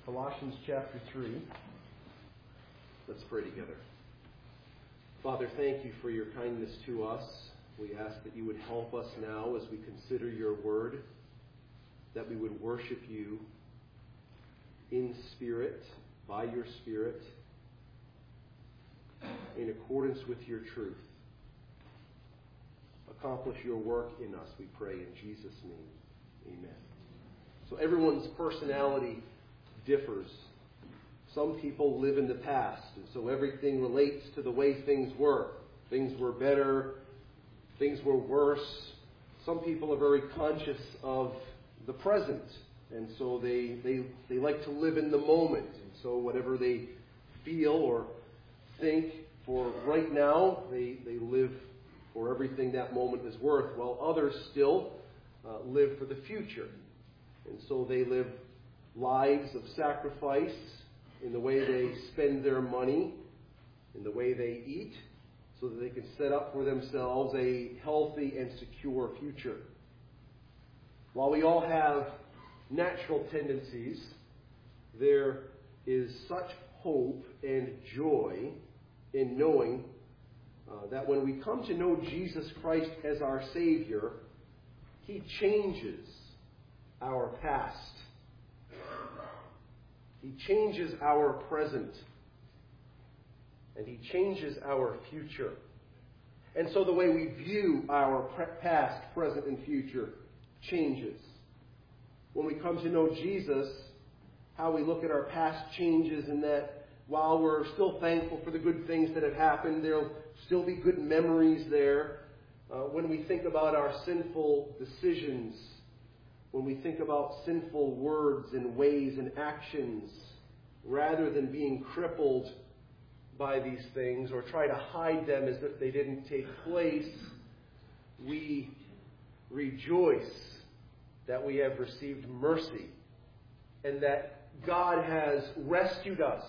Colossians chapter 3. Let's pray together. Father, thank you for your kindness to us. We ask that you would help us now as we consider your word, that we would worship you in spirit, by your Spirit, in accordance with your truth. Accomplish your work in us, we pray in Jesus' name. Amen. So everyone's personality differs. Some people live in the past, and so everything relates to the way things were. Things were better, things were worse. Some people are very conscious of the present, and so they like to live in the moment. And so whatever they feel or think for right now, they live for everything that moment is worth, while others still live for the future. And so they live lives of sacrifice in the way they spend their money, in the way they eat, so that they can set up for themselves a healthy and secure future. While we all have natural tendencies, there is such hope and joy in knowing that when we come to know Jesus Christ as our Savior, He changes our past. He changes our present. And He changes our future. And so the way we view our past, present, and future changes. When we come to know Jesus, how we look at our past changes, in that while we're still thankful for the good things that have happened, there'll still be good memories there. When we think about our sinful decisions, when we think about sinful words and ways and actions, rather than being crippled by these things or try to hide them as if they didn't take place, we rejoice that we have received mercy and that God has rescued us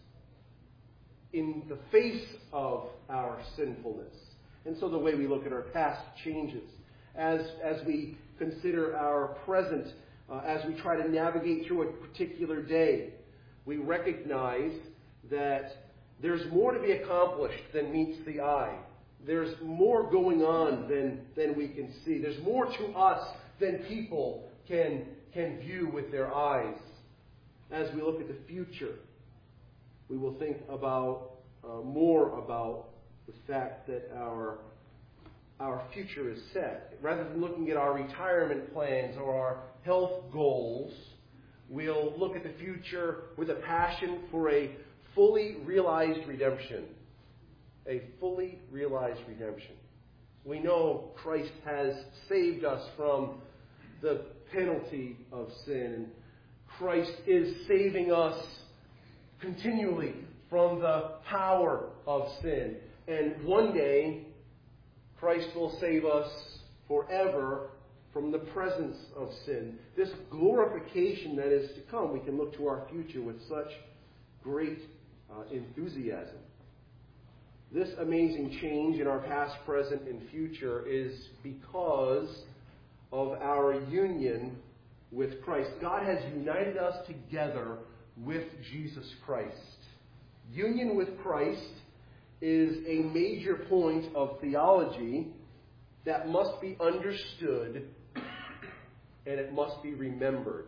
in the face of our sinfulness. And so the way we look at our past changes. As we consider our present, as we try to navigate through a particular day, we recognize that there's more to be accomplished than meets the eye. There's more going on than we can see. There's more to us than people can view with their eyes. As we look at the future, we will think about more about the fact that our future is set. Rather than looking at our retirement plans or our health goals, we'll look at the future with a passion for a fully realized redemption. A fully realized redemption. We know Christ has saved us from the penalty of sin. Christ is saving us continually from the power of sin. And one day, Christ will save us forever from the presence of sin. This glorification that is to come, we can look to our future with such great enthusiasm. This amazing change in our past, present, and future is because of our union with Christ. God has united us together with Jesus Christ. Union with Christ is a major point of theology that must be understood and it must be remembered.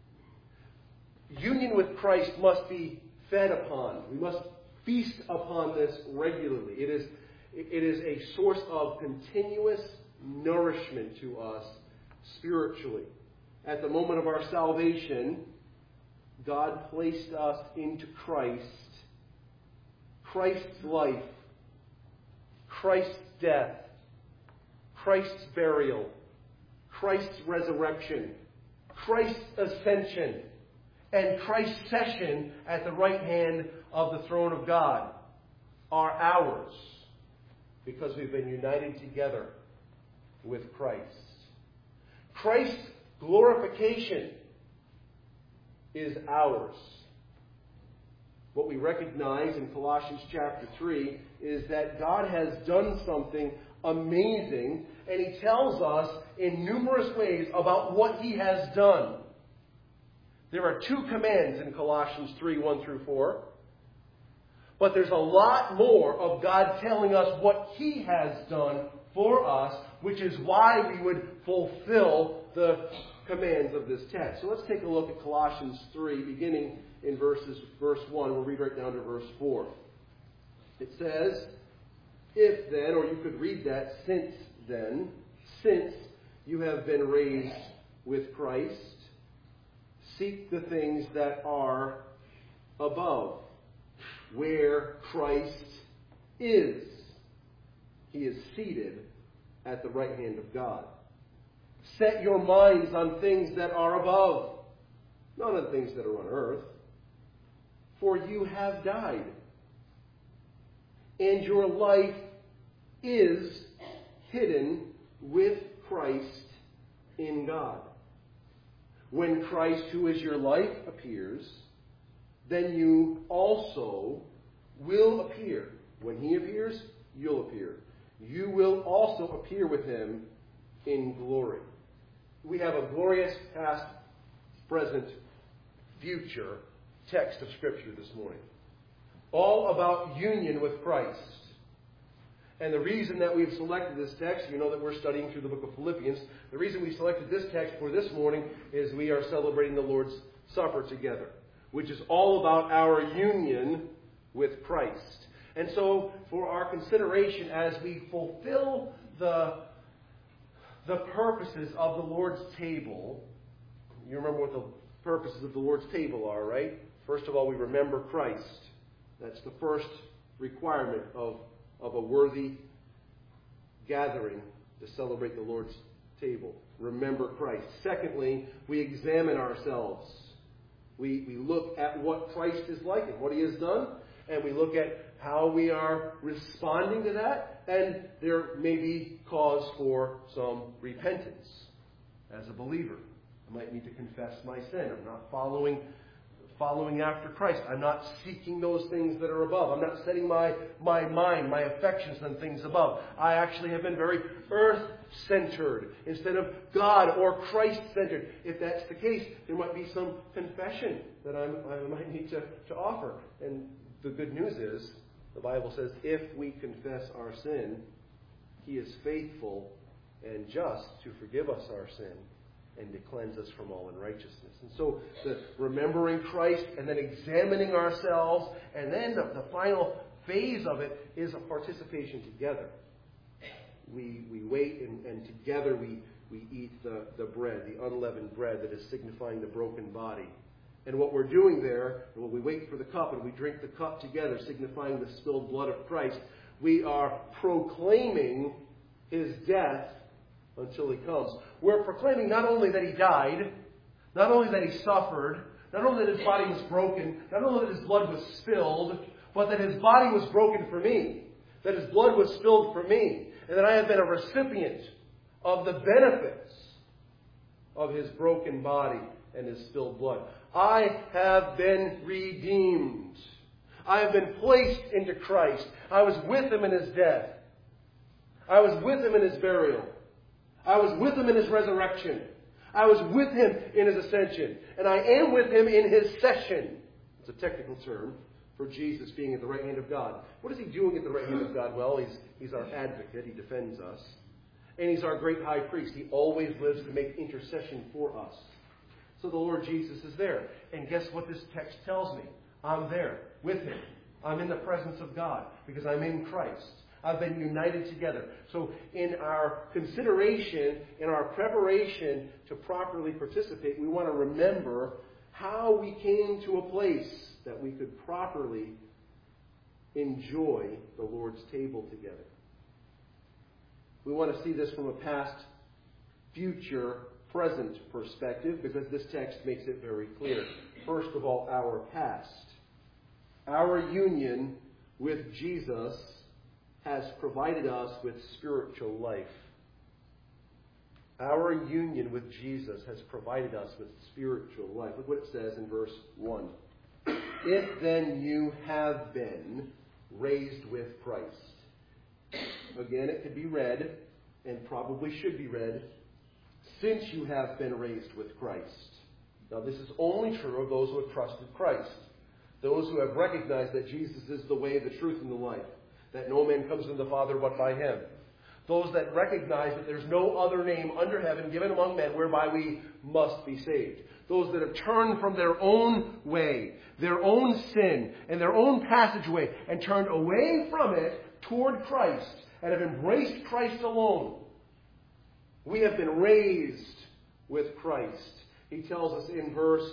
Union with Christ must be fed upon. We must feast upon this regularly. It is a source of continuous nourishment to us spiritually. At the moment of our salvation, God placed us into Christ. Christ's life, Christ's death, Christ's burial, Christ's resurrection, Christ's ascension, and Christ's session at the right hand of the throne of God are ours because we've been united together with Christ. Christ's glorification is ours. What we recognize in Colossians chapter 3 is that God has done something amazing, and He tells us in numerous ways about what He has done. There are two commands in Colossians 3, 1 through 4. But there's a lot more of God telling us what He has done for us, which is why we would fulfill the commands of this text. So let's take a look at Colossians 3, beginning in verse 1. We'll read right down to verse 4. It says, if then, or you could read that, since then, since you have been raised with Christ, seek the things that are above, where Christ is. He is seated at the right hand of God. Set your minds on things that are above, not on things that are on earth. For you have died, and your life is hidden with Christ in God. When Christ, who is your life, appears, then you also will appear. When He appears, you'll appear. You will also appear with Him in glory. We have a glorious past, present, future text of Scripture this morning. All about union with Christ. And the reason that we've selected this text, you know that we're studying through the book of Philippians. The reason we selected this text for this morning is we are celebrating the Lord's Supper together, which is all about our union with Christ. And so, for our consideration as we fulfill the purposes of the Lord's table, you remember what the purposes of the Lord's table are, right? First of all, we remember Christ. That's the first requirement of a worthy gathering to celebrate the Lord's table. Remember Christ. Secondly, we examine ourselves. We look at what Christ is like and what He has done, and we look at how we are responding to that, and there may be cause for some repentance as a believer. I might need to confess my sin. I'm not following after Christ. I'm not seeking those things that are above. I'm not setting my mind, my affections on things above. I actually have been very earth-centered instead of God or Christ-centered. If that's the case, there might be some confession that I might need to offer. And the good news is, the Bible says, if we confess our sin, He is faithful and just to forgive us our sin and to cleanse us from all unrighteousness. And so the remembering Christ and then examining ourselves, and then the final phase of it is a participation together. We wait and together we eat the bread, the unleavened bread that is signifying the broken body. And what we're doing there, when we wait for the cup and we drink the cup together, signifying the spilled blood of Christ, we are proclaiming His death until He comes. We're proclaiming not only that He died, not only that He suffered, not only that His body was broken, not only that His blood was spilled, but that His body was broken for me, that His blood was spilled for me, and that I have been a recipient of the benefits of His broken body and His spilled blood. I have been redeemed. I have been placed into Christ. I was with Him in His death. I was with Him in His burial. I was with Him in His resurrection. I was with Him in His ascension. And I am with Him in His session. It's a technical term for Jesus being at the right hand of God. What is He doing at the right hand of God? Well, He's our advocate. He defends us. And He's our great high priest. He always lives to make intercession for us. So the Lord Jesus is there. And guess what this text tells me? I'm there with Him. I'm in the presence of God because I'm in Christ. I've been united together. So in our consideration, in our preparation to properly participate, we want to remember how we came to a place that we could properly enjoy the Lord's table together. We want to see this from a past, future, present perspective because this text makes it very clear. First of all, our past. Our union with Jesus has provided us with spiritual life. Our union with Jesus has provided us with spiritual life. Look what it says in verse 1. If then you have been raised with Christ. Again, it could be read, and probably should be read, since you have been raised with Christ. Now, this is only true of those who have trusted Christ. Those who have recognized that Jesus is the way, the truth, and the life. That no man comes to the Father but by Him. Those that recognize that there's no other name under heaven given among men whereby we must be saved. Those that have turned from their own way, their own sin, and their own passageway, and turned away from it toward Christ, and have embraced Christ alone. We have been raised with Christ. He tells us in verse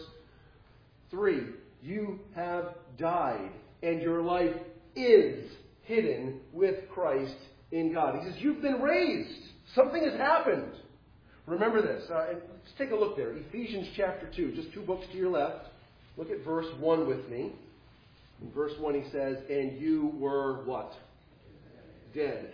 3, you have died, and your life is hidden with Christ in God. He says, you've been raised. Something has happened. Remember this. Let's take a look there. Ephesians chapter 2, just 2 books to your left. Look at verse 1 with me. In verse 1 he says, and you were what? Dead.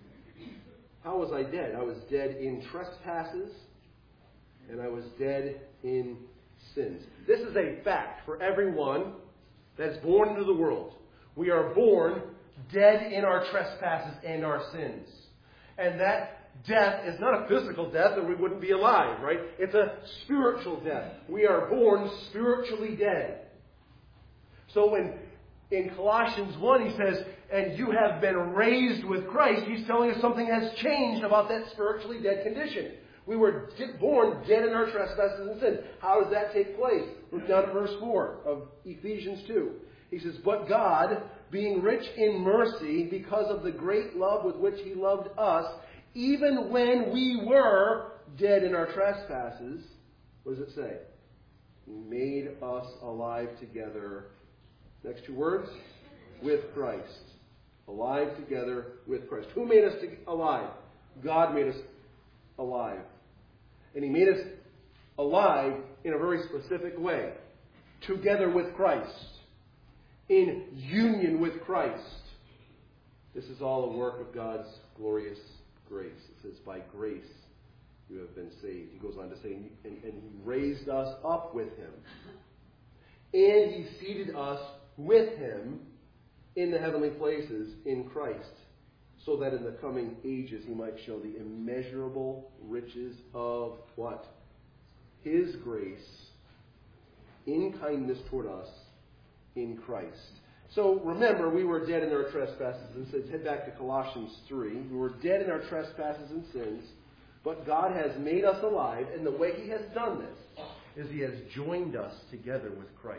How was I dead? I was dead in trespasses, and I was dead in sins. This is a fact for everyone that's born into the world. We are born dead in our trespasses and our sins. And that death is not a physical death, or we wouldn't be alive, right? It's a spiritual death. We are born spiritually dead. So when in Colossians 1 he says, and you have been raised with Christ, he's telling us something has changed about that spiritually dead condition. We were born dead in our trespasses and sins. How does that take place? Look down at verse 4 of Ephesians 2. He says, but God, being rich in mercy, because of the great love with which He loved us, even when we were dead in our trespasses, what does it say? He made us alive together. Next 2 words, with Christ. Alive together with Christ. Who made us alive? God made us alive. And He made us alive in a very specific way. Together with Christ. In union with Christ. This is all a work of God's glorious grace. It says, by grace you have been saved. He goes on to say, and He raised us up with Him. And He seated us with Him in the heavenly places in Christ, so that in the coming ages He might show the immeasurable riches of what? His grace in kindness toward us in Christ. So remember, we were dead in our trespasses and sins. Head back to Colossians 3. We were dead in our trespasses and sins, but God has made us alive, and the way He has done this is He has joined us together with Christ.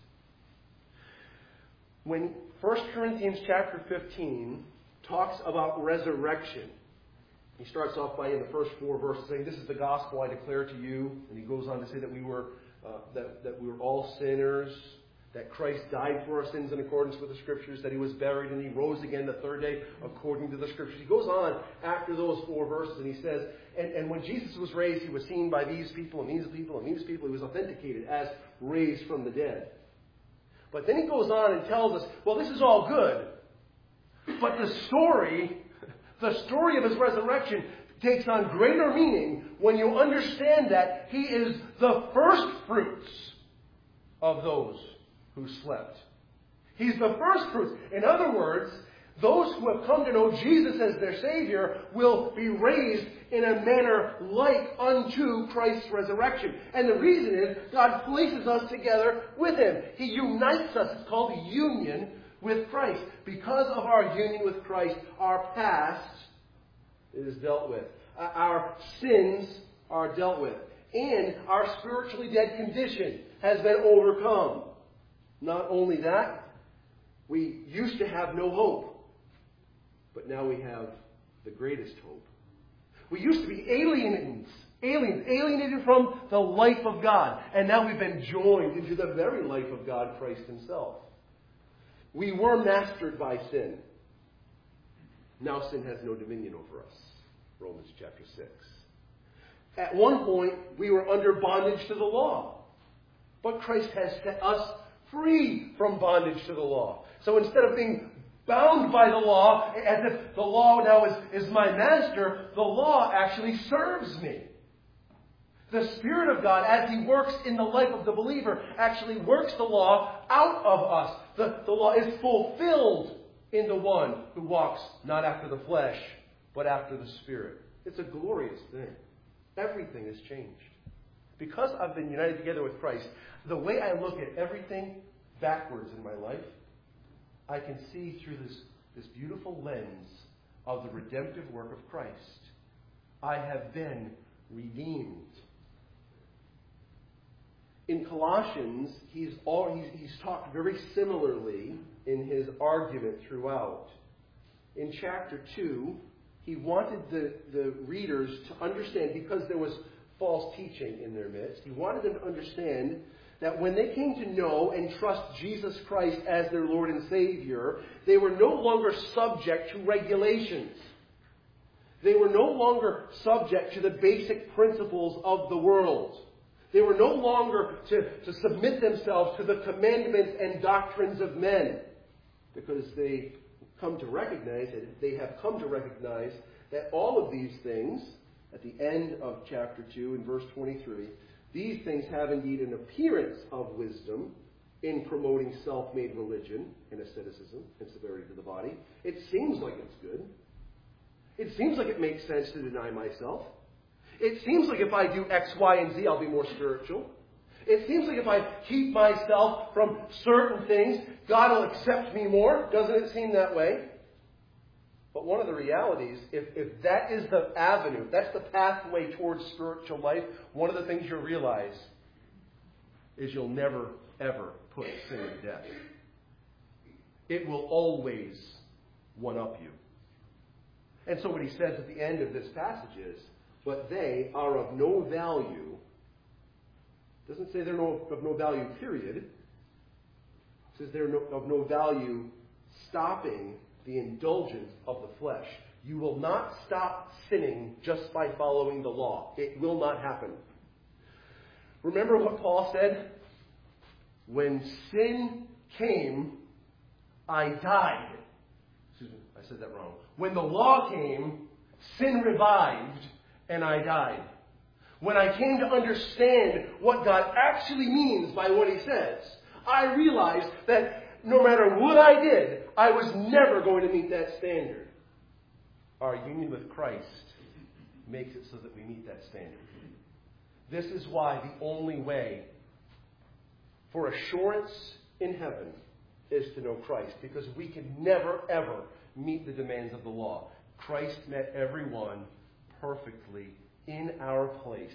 When 1 Corinthians chapter 15 talks about resurrection, he starts off by, in the first 4 verses, saying, this is the gospel I declare to you. And he goes on to say that we were all sinners, that Christ died for our sins in accordance with the Scriptures, that He was buried and He rose again the 3rd day according to the Scriptures. He goes on after those 4 verses and he says, and when Jesus was raised, He was seen by these people and these people and these people. He was authenticated as raised from the dead. But then he goes on and tells us, well, this is all good. But the story of His resurrection takes on greater meaning when you understand that He is the first fruits of those who slept. He's the first fruits. In other words, those who have come to know Jesus as their Savior will be raised in a manner like unto Christ's resurrection. And the reason is God places us together with Him. He unites us. It's called union with Christ. Because of our union with Christ, our past is dealt with. Our sins are dealt with. And our spiritually dead condition has been overcome. Not only that, we used to have no hope. But now we have the greatest hope. We used to be alienated from the life of God. And now we've been joined into the very life of God, Christ Himself. We were mastered by sin. Now sin has no dominion over us. Romans chapter 6. At one point, we were under bondage to the law. But Christ has set us free from bondage to the law. So instead of being bound by the law, as if the law now is my master, the law actually serves me. The Spirit of God, as He works in the life of the believer, actually works the law out of us. The law is fulfilled in the one who walks not after the flesh, but after the Spirit. It's a glorious thing. Everything has changed. Because I've been united together with Christ, the way I look at everything backwards in my life, I can see through this beautiful lens of the redemptive work of Christ. I have been redeemed. In Colossians, he's talked very similarly in his argument throughout. In chapter 2, he wanted the readers to understand, because there was false teaching in their midst, he wanted them to understand that when they came to know and trust Jesus Christ as their Lord and Savior, they were no longer subject to regulations. They were no longer subject to the basic principles of the world. They were no longer to submit themselves to the commandments and doctrines of men, because they have come to recognize that all of these things, at the end of chapter 2 in verse 23, these things have indeed an appearance of wisdom in promoting self-made religion and asceticism and severity to the body. It seems like it's good. It seems like it makes sense to deny myself. It seems like if I do X, Y, and Z, I'll be more spiritual. It seems like if I keep myself from certain things, God will accept me more. Doesn't it seem that way? But one of the realities, if that is the avenue, that's the pathway towards spiritual life, one of the things you'll realize is you'll never, ever put sin to death. It will always one-up you. And so what he says at the end of this passage is, but they are of no value. It doesn't say they're of no value, period. It says they're of no value stopping the indulgence of the flesh. You will not stop sinning just by following the law. It will not happen. Remember what Paul said? When sin came, I died. Excuse me, I said that wrong. When the law came, sin revived, and I died. When I came to understand what God actually means by what he says, I realized that no matter what I did, I was never going to meet that standard. Our union with Christ makes it so that we meet that standard. This is why the only way for assurance in heaven is to know Christ, because we can never, ever meet the demands of the law. Christ met everyone perfectly in our place.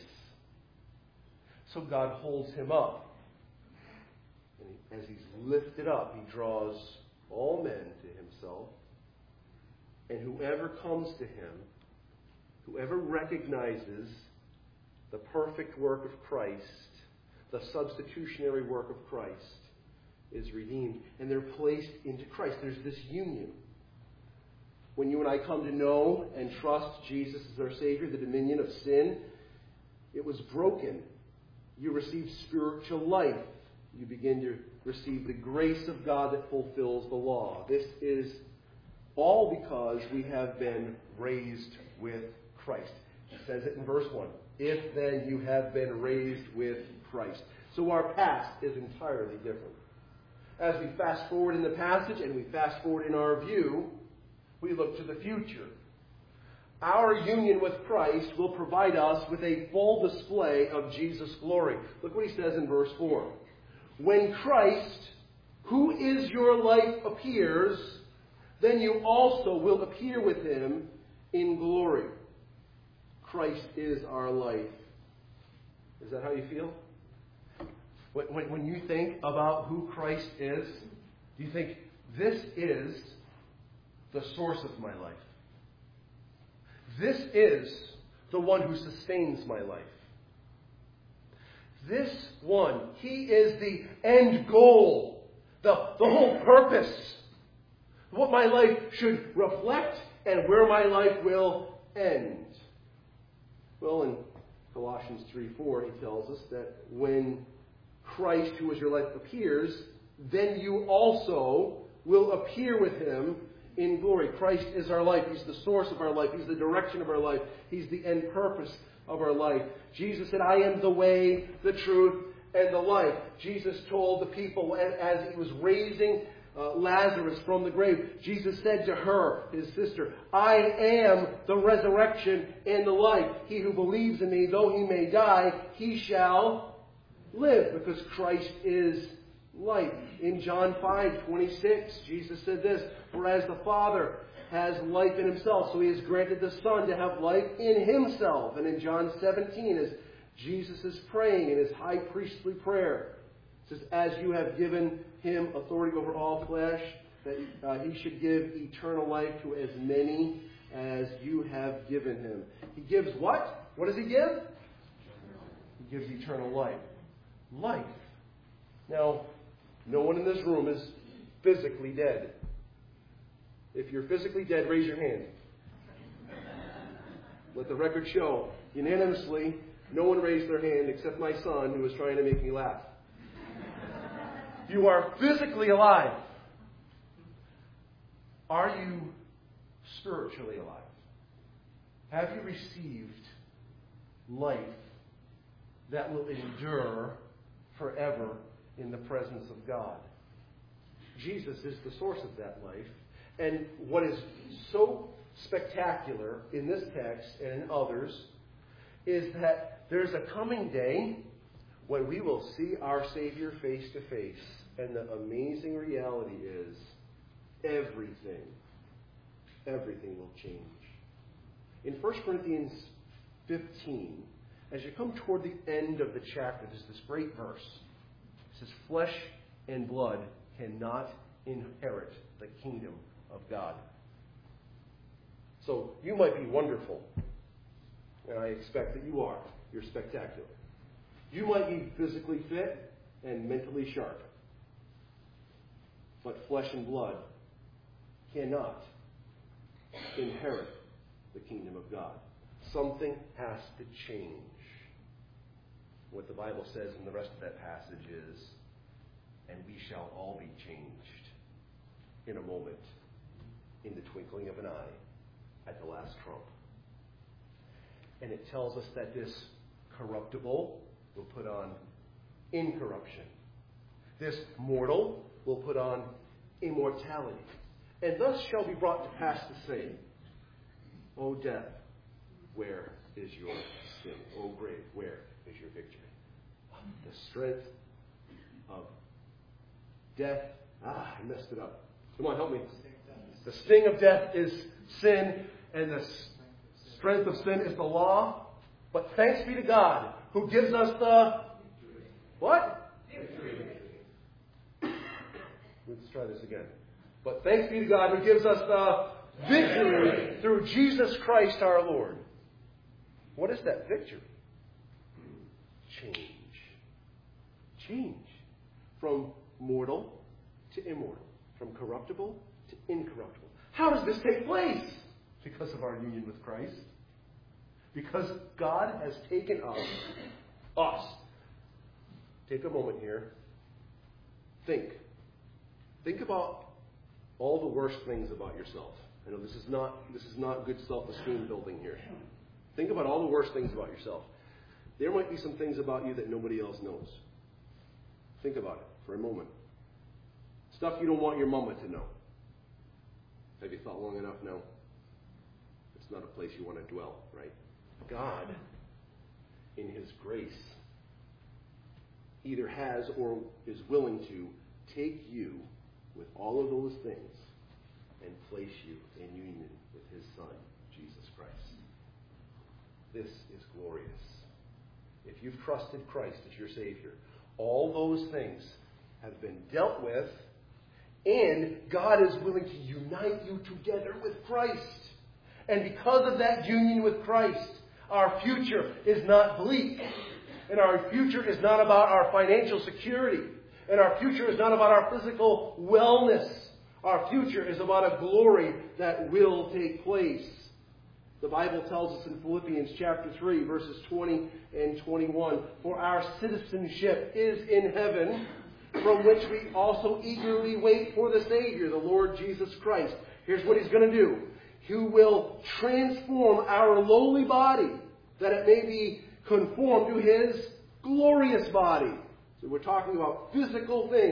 So God holds him up. And as he's lifted up, he draws all men to himself. And whoever comes to him, whoever recognizes the perfect work of Christ, the substitutionary work of Christ, is redeemed. And they're placed into Christ. There's this union. When you and I come to know and trust Jesus as our Savior, the dominion of sin, it was broken. You receive spiritual life. You begin to receive the grace of God that fulfills the law. This is all because we have been raised with Christ. He says it in verse 1. If then you have been raised with Christ. So our past is entirely different. As we fast forward in the passage and we fast forward in our view, we look to the future. Our union with Christ will provide us with a full display of Jesus' glory. Look what he says in verse 4. When Christ, who is your life, appears, then you also will appear with him in glory. Christ is our life. Is that how you feel? When you think about who Christ is, do you think, this is the source of my life? This is the one who sustains my life. This one, he is the end goal, the whole purpose, what my life should reflect and where my life will end. Well, in Colossians 3:4, he tells us that when Christ, who is your life, appears, then you also will appear with him in glory. Christ is our life. He's the source of our life. He's the direction of our life. He's the end purpose of our life. Jesus said, I am the way, the truth, and the life. Jesus told the people as he was raising Lazarus from the grave, Jesus said to her, his sister, I am the resurrection and the life. He who believes in me, though he may die, he shall live, because Christ is life. In John 5:26, Jesus said this, for as the Father has life in himself, so he has granted the Son to have life in himself. And in John 17, as Jesus is praying in his high priestly prayer, it says, as you have given him authority over all flesh, that he should give eternal life to as many as you have given him. He gives what? What does he give? He gives eternal life. Life. Now, no one in this room is physically dead. If you're physically dead, raise your hand. Let the record show, unanimously, no one raised their hand except my son, who was trying to make me laugh. You are physically alive. Are you spiritually alive? Have you received life that will endure forever in the presence of God? Jesus is the source of that life. And what is so spectacular in this text and in others is that there's a coming day when we will see our Savior face to face. And the amazing reality is everything will change. In 1 Corinthians 15, as you come toward the end of the chapter, there's this great verse. It says, flesh and blood cannot inherit the kingdom of God. So you might be wonderful, and I expect that you are. You're spectacular. You might be physically fit and mentally sharp. But flesh and blood cannot inherit the kingdom of God. Something has to change. What the Bible says in the rest of that passage is, and we shall all be changed in a moment, in the twinkling of an eye, at the last trump. And it tells us that this corruptible will put on incorruption. This mortal will put on immortality. And thus shall be brought to pass the same. O death, where is your sting? O grave, where is your victory? The strength of death. I messed it up. Come on, help me. The sting of death is sin, and the strength of sin is the law. But thanks be to God, who gives us the what? Victory. Let's try this again. But thanks be to God, who gives us the victory through Jesus Christ our Lord. What is that victory? Change. Change. From mortal to immortal. From corruptible to incorruptible. How does this take place? Because of our union with Christ. Because God has taken us. Take a moment here. Think about all the worst things about yourself. I know this is not good self-esteem building here. Think about all the worst things about yourself. There might be some things about you that nobody else knows. Think about it for a moment. Stuff you don't want your mama to know. Have you thought long enough? No. It's not a place you want to dwell, right? God, in His grace, either has or is willing to take you with all of those things and place you in union with His Son, Jesus Christ. This is glorious. If you've trusted Christ as your Savior, all those things have been dealt with, and God is willing to unite you together with Christ. And because of that union with Christ, our future is not bleak. And our future is not about our financial security. And our future is not about our physical wellness. Our future is about a glory that will take place. The Bible tells us in Philippians chapter 3, verses 20 and 21, for our citizenship is in heaven, from which we also eagerly wait for the Savior, the Lord Jesus Christ. Here's what He's going to do. He will transform our lowly body, that it may be conformed to His glorious body. So we're talking about physical things.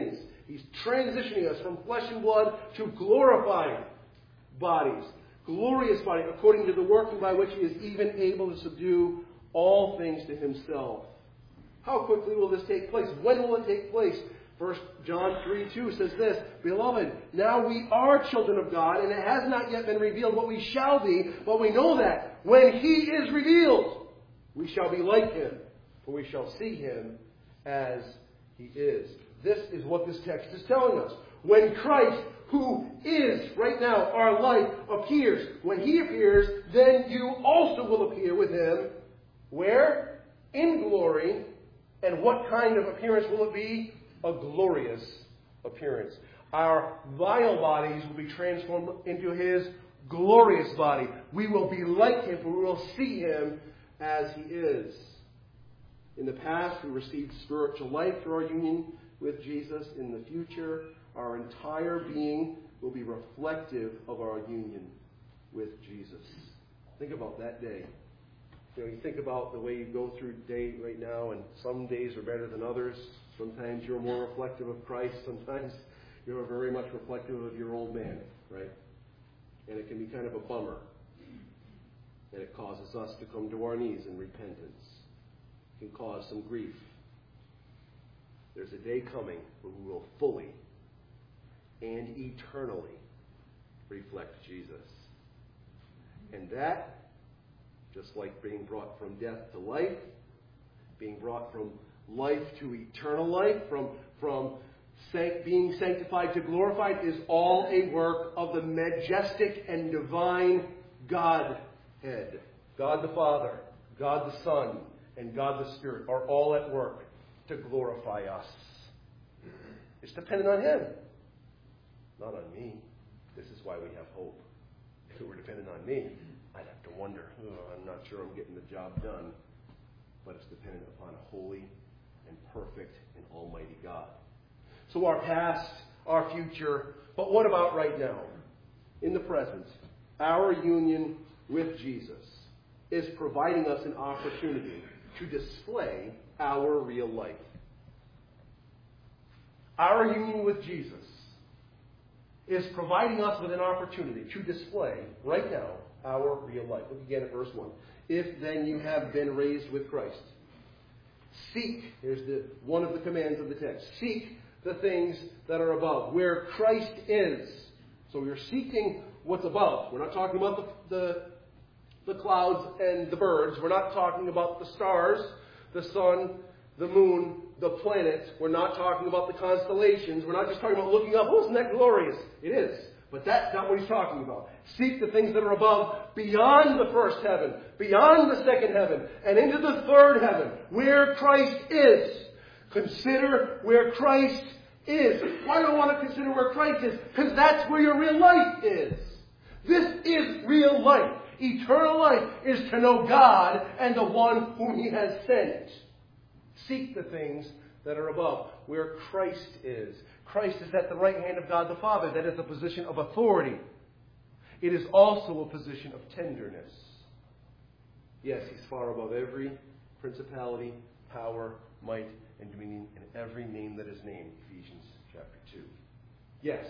He's transitioning us from flesh and blood to glorified bodies. Glorious body, according to the working by which He is even able to subdue all things to Himself. How quickly will this take place? When will it take place? 1 John 3:2 says this, Beloved, now we are children of God, and it has not yet been revealed what we shall be, but we know that when He is revealed, we shall be like Him, for we shall see Him as He is. This is what this text is telling us. When Christ, who is right now our life, appears, when He appears, then you also will appear with Him. Where? In glory. And what kind of appearance will it be? A glorious appearance. Our vile bodies will be transformed into His glorious body. We will be like Him, for we will see Him as He is. In the past, we received spiritual life through our union with Jesus. In the future, our entire being will be reflective of our union with Jesus. Think about that day. You think about the way you go through the day right now, and some days are better than others. Sometimes you're more reflective of Christ. Sometimes you're very much reflective of your old man, right? And it can be kind of a bummer. And it causes us to come to our knees in repentance. It can cause some grief. There's a day coming when we will fully and eternally reflect Jesus. And that, just like being brought from death to life, being brought from life to eternal life, from being sanctified to glorified, is all a work of the majestic and divine Godhead. God the Father, God the Son, and God the Spirit are all at work to glorify us. It's dependent on Him, not on me. This is why we have hope. If it were dependent on me, I'd have to wonder, I'm not sure I'm getting the job done. But it's dependent upon a holy and perfect and almighty God. So our past, our future, but what about right now? In the present, our union with Jesus is providing us an opportunity to display our real life. Our union with Jesus is providing us with an opportunity to display right now our real life. Look again at verse 1. If then you have been raised with Christ, seek, here's one of the commands of the text, seek the things that are above, where Christ is. So we're seeking what's above. We're not talking about the clouds and the birds. We're not talking about the stars, the sun, the moon, the planets. We're not talking about the constellations. We're not just talking about looking up. Oh, isn't that glorious? It is. But that's not what he's talking about. Seek the things that are above, beyond the first heaven, beyond the second heaven, and into the third heaven, where Christ is. Consider where Christ is. Why do I want to consider where Christ is? Because that's where your real life is. This is real life. Eternal life is to know God and the one whom He has sent. Seek the things that are above, where Christ is. Christ is at the right hand of God the Father. That is a position of authority. It is also a position of tenderness. Yes, He's far above every principality, power, might, and dominion, and every name that is named. Ephesians chapter 2. Yes.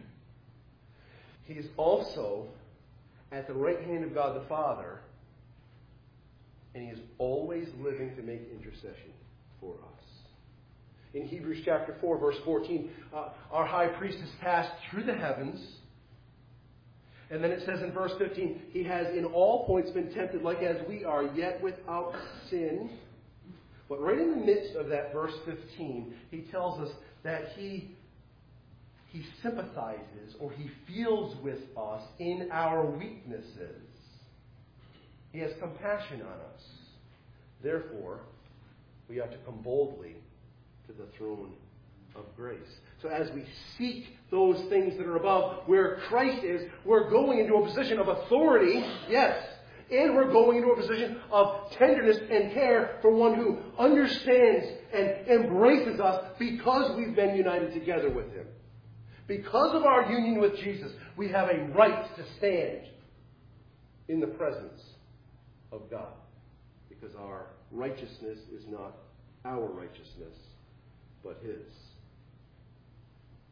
He is also at the right hand of God the Father, and He is always living to make intercession for us. In Hebrews chapter 4, verse 14, our high priest has passed through the heavens. And then it says in verse 15, He has in all points been tempted like as we are, yet without sin. But right in the midst of that verse 15, He tells us that He sympathizes or He feels with us in our weaknesses. He has compassion on us. Therefore, we ought to come boldly to the throne of grace. So as we seek those things that are above, where Christ is, we're going into a position of authority, yes, and we're going into a position of tenderness and care for one who understands and embraces us because we've been united together with Him. Because of our union with Jesus, we have a right to stand in the presence of God. Because our righteousness is not our righteousness, but His.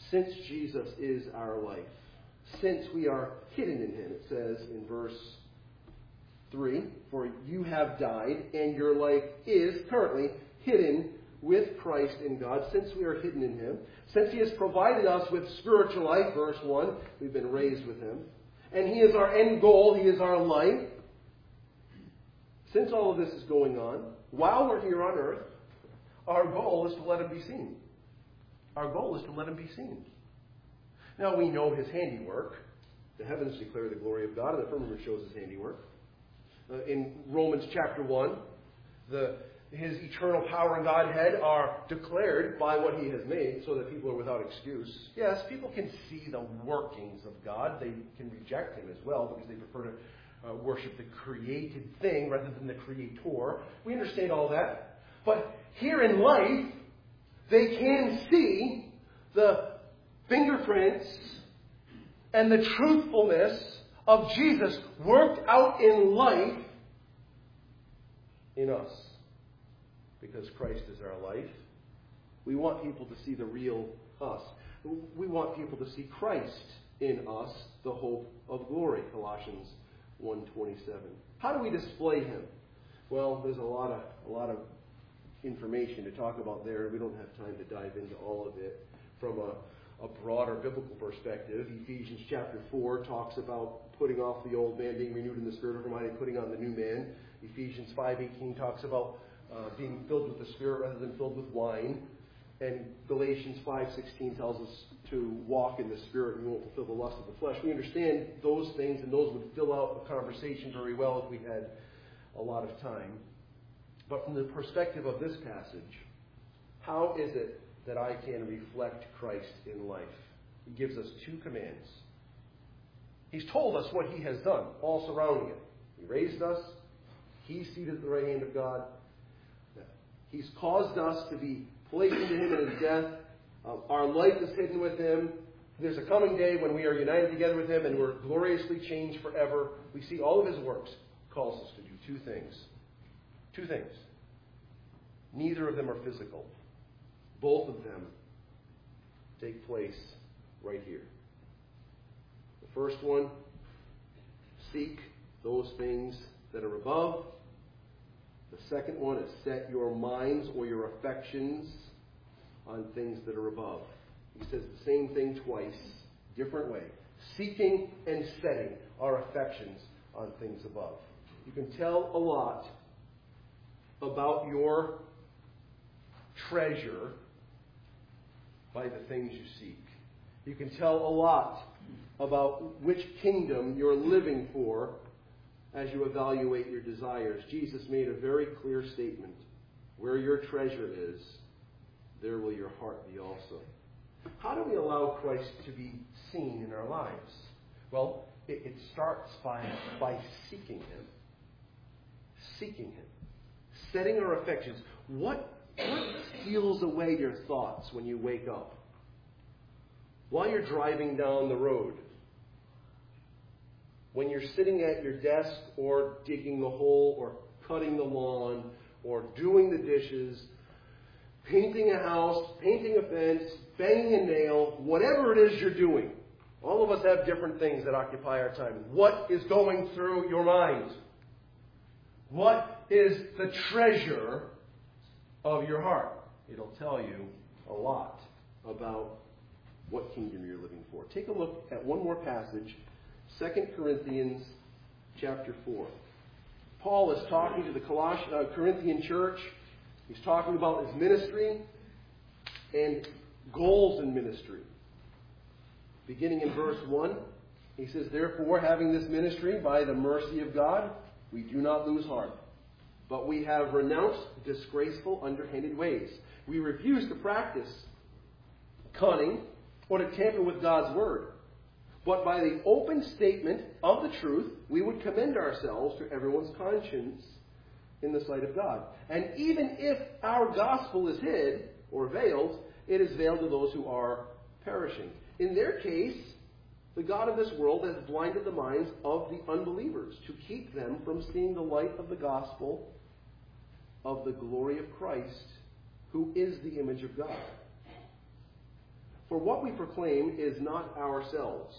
Since Jesus is our life, since we are hidden in him, it says in verse 3, for you have died, and your life is currently hidden with Christ in God. Since we are hidden in him, since he has provided us with spiritual life, verse 1, we've been raised with him, and he is our end goal, he is our life. Since all of this is going on, while we're here on earth, our goal is to let him be seen. Our goal is to let him be seen. Now we know his handiwork. The heavens declare the glory of God, and the firmament shows his handiwork. In Romans chapter 1, his eternal power and Godhead are declared by what he has made, so that people are without excuse. Yes, people can see the workings of God. They can reject him as well, because they prefer to worship the created thing rather than the creator. We understand all that. But here in life, they can see the fingerprints and the truthfulness of Jesus worked out in life in us. Because Christ is our life, we want people to see the real us. We want people to see Christ in us, the hope of glory, Colossians 1:27. How do we display him? Well, there's a lot of information to talk about there. We don't have time to dive into all of it. From a broader biblical perspective, Ephesians chapter 4 talks about putting off the old man, being renewed in the spirit of your mind, and putting on the new man. Ephesians 5:18 talks about being filled with the Spirit rather than filled with wine. And Galatians 5:16 tells us to walk in the Spirit and you won't fulfill the lust of the flesh. We understand those things, and those would fill out the conversation very well if we had a lot of time. But from the perspective of this passage, how is it that I can reflect Christ in life? He gives us two commands. He's told us what he has done, all surrounding it. He raised us. He's seated at the right hand of God. He's caused us to be placed into him in his death. Our life is hidden with him. There's a coming day when we are united together with him and we're gloriously changed forever. We see all of his works. He calls us to do two things. Two things. Neither of them are physical. Both of them take place right here. The first one, seek those things that are above. The second one is set your minds or your affections on things that are above. He says the same thing twice, different way. Seeking and setting our affections on things above. You can tell a lot about your treasure by the things you seek. You can tell a lot about which kingdom you're living for as you evaluate your desires. Jesus made a very clear statement. Where your treasure is, there will your heart be also. How do we allow Christ to be seen in our lives? Well, it starts by seeking him. Seeking him. Setting our affections. What steals away your thoughts when you wake up? While you're driving down the road? When you're sitting at your desk or digging the hole or cutting the lawn or doing the dishes, painting a house, painting a fence, banging a nail, whatever it is you're doing. All of us have different things that occupy our time. What is going through your mind? What is the treasure of your heart? It'll tell you a lot about what kingdom you're living for. Take a look at one more passage, 2 Corinthians chapter 4. Paul is talking to the Corinthian church. He's talking about his ministry and goals in ministry. Beginning in verse 1, he says, "Therefore, having this ministry by the mercy of God, we do not lose heart. But we have renounced disgraceful, underhanded ways. We refuse to practice cunning or to tamper with God's word. But by the open statement of the truth, we would commend ourselves to everyone's conscience in the sight of God. And even if our gospel is hid or veiled, it is veiled to those who are perishing. In their case, the God of this world has blinded the minds of the unbelievers to keep them from seeing the light of the gospel of the glory of Christ, who is the image of God. For what we proclaim is not ourselves.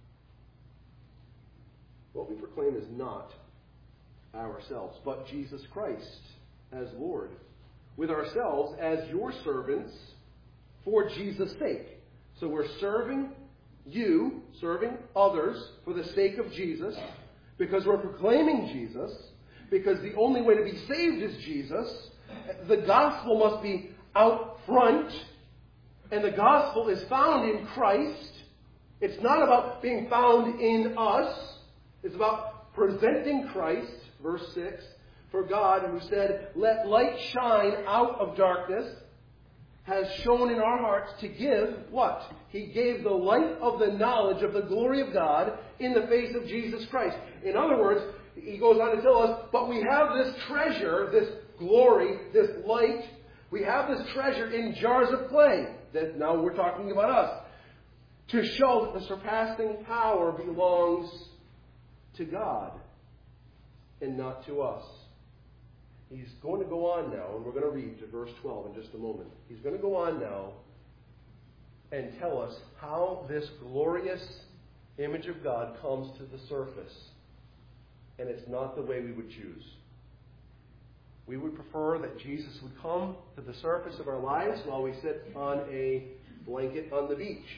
What we proclaim is not ourselves, but Jesus Christ as Lord, with ourselves as your servants for Jesus' sake. So we're serving you, serving others for the sake of Jesus, because we're proclaiming Jesus, because the only way to be saved is Jesus. The gospel must be out front, and the gospel is found in Christ. It's not about being found in us. It's about presenting Christ, verse 6, for God, who said, "Let light shine out of darkness," has shown in our hearts to give what? He gave the light of the knowledge of the glory of God in the face of Jesus Christ. In other words, he goes on to tell us, but we have this treasure, this glory, this light, we have this treasure in jars of clay. That now we're talking about us. To show that the surpassing power belongs to God and not to us. He's going to go on now, and we're going to read to verse 12 in just a moment. He's going to go on now and tell us how this glorious image of God comes to the surface. And it's not the way we would choose. We would prefer that Jesus would come to the surface of our lives while we sit on a blanket on the beach.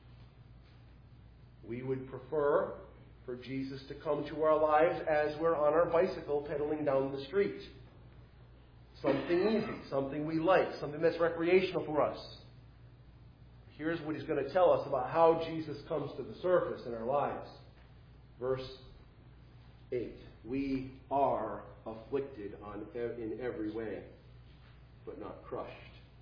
We would prefer for Jesus to come to our lives as we're on our bicycle pedaling down the street. Something easy, something we like, something that's recreational for us. Here's what he's going to tell us about how Jesus comes to the surface in our lives. Verse 8. We are afflicted in every way, but not crushed.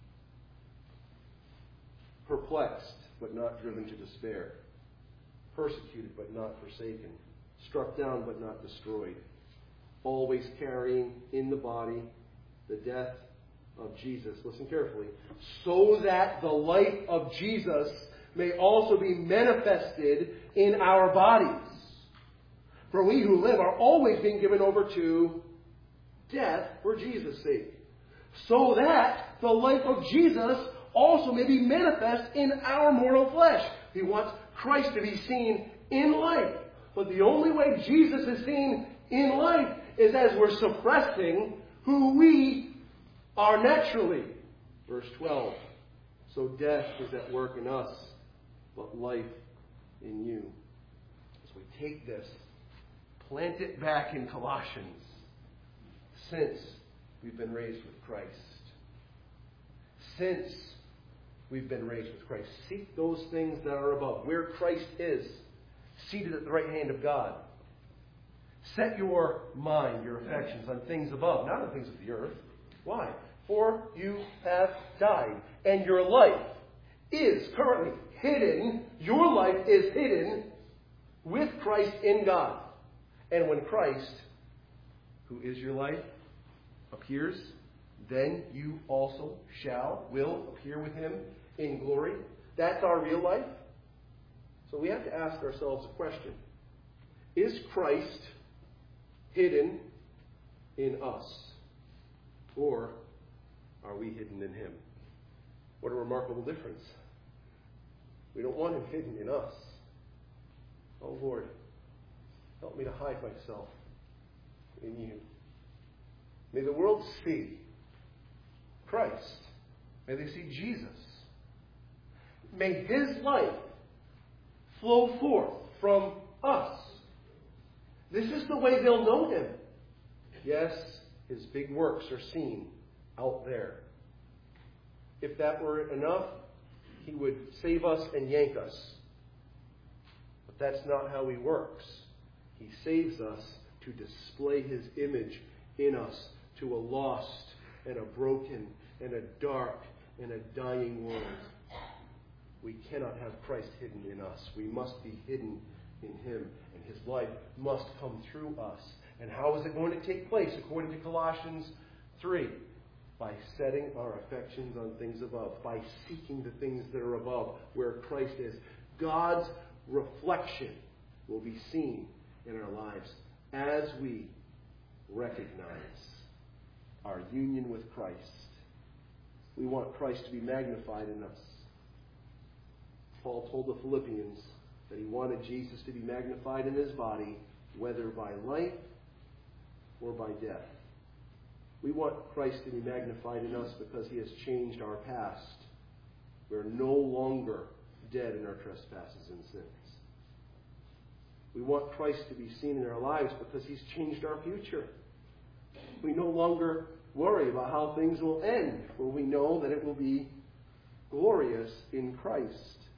Perplexed, but not driven to despair. Persecuted, but not forsaken. Struck down, but not destroyed. Always carrying in the body the death of Jesus. Listen carefully. So that the life of Jesus may also be manifested in our bodies. For we who live are always being given over to death for Jesus' sake. So that the life of Jesus also may be manifest in our mortal flesh. He wants Christ to be seen in life. But the only way Jesus is seen in life is as we're suppressing who we are naturally. Verse 12. So death is at work in us, but life in you. As we take this, plant it back in Colossians. Since we've been raised with Christ. Since we've been raised with Christ. Seek those things that are above, where Christ is, seated at the right hand of God. Set your mind, your affections on things above, not on things of the earth. Why? For you have died, and your life is currently hidden. Your life is hidden with Christ in God. And when Christ, who is your life, appears, then you also will appear with him in glory. That's our real life. So we have to ask ourselves a question. Is Christ hidden in us? Or are we hidden in him? What a remarkable difference. We don't want him hidden in us. Oh Lord, help me to hide myself in you. May the world see Christ. May they see Jesus. May his life flow forth from us. This is the way they'll know him. Yes, his big works are seen out there. If that were enough, he would save us and yank us. But that's not how he works. He saves us to display his image in us to a lost and a broken and a dark and a dying world. We cannot have Christ hidden in us. We must be hidden in him, and his life must come through us. And how is it going to take place according to Colossians 3? By setting our affections on things above, by seeking the things that are above, where Christ is. God's reflection will be seen in our lives as we recognize our union with Christ. We want Christ to be magnified in us. Paul told the Philippians that he wanted Jesus to be magnified in his body, whether by life or by death. We want Christ to be magnified in us because he has changed our past. We are no longer dead in our trespasses and sins. We want Christ to be seen in our lives because he's changed our future. We no longer worry about how things will end, for we know that it will be glorious in Christ.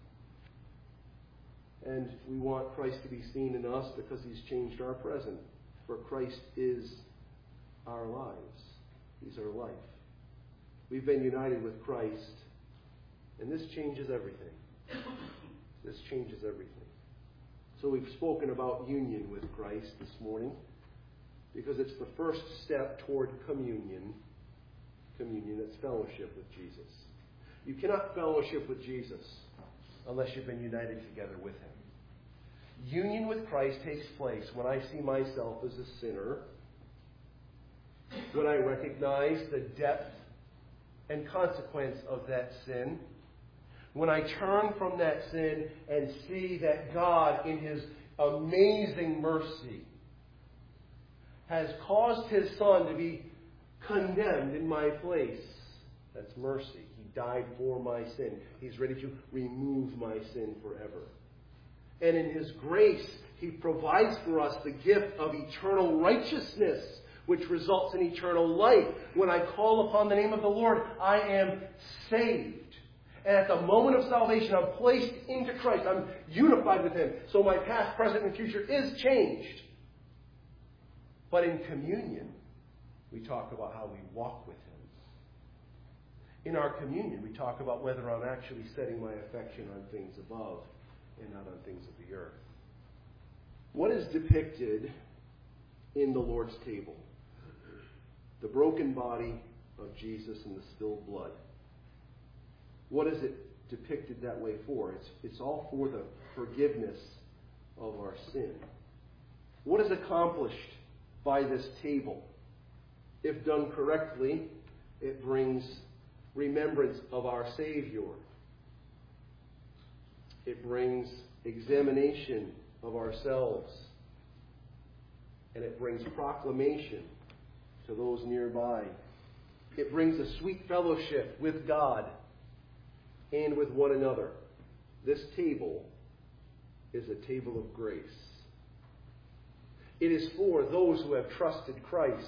And we want Christ to be seen in us because he's changed our present, for Christ is our lives. He's our life. We've been united with Christ, and this changes everything. This changes everything. So we've spoken about union with Christ this morning because it's the first step toward communion. Communion, that's fellowship with Jesus. You cannot fellowship with Jesus unless you've been united together with him. Union with Christ takes place when I see myself as a sinner, when I recognize the depth and consequence of that sin, when I turn from that sin and see that God, in his amazing mercy, has caused his Son to be condemned in my place. That's mercy. He died for my sin. He's ready to remove my sin forever. And in his grace, he provides for us the gift of eternal righteousness, which results in eternal life. When I call upon the name of the Lord, I am saved. And at the moment of salvation, I'm placed into Christ. I'm unified with him. So my past, present, and future is changed. But in communion, we talk about how we walk with him. In our communion, we talk about whether I'm actually setting my affection on things above and not on things of the earth. What is depicted in the Lord's table? The broken body of Jesus and the spilled blood. What is it depicted that way for? It's all for the forgiveness of our sin. What is accomplished by this table? If done correctly, it brings remembrance of our Savior. It brings examination of ourselves. And it brings proclamation to those nearby. It brings a sweet fellowship with God and with one another. This table is a table of grace. It is for those who have trusted Christ.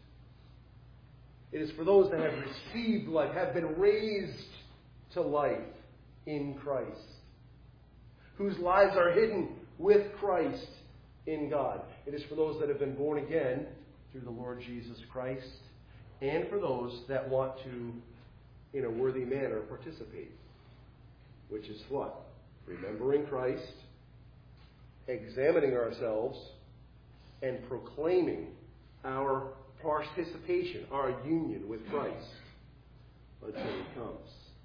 It is for those that have received life, have been raised to life in Christ, whose lives are hidden with Christ in God. It is for those that have been born again through the Lord Jesus Christ, and for those that want to, in a worthy manner, participate. Which is what? Remembering Christ, examining ourselves, and proclaiming our participation, our union with Christ until he comes.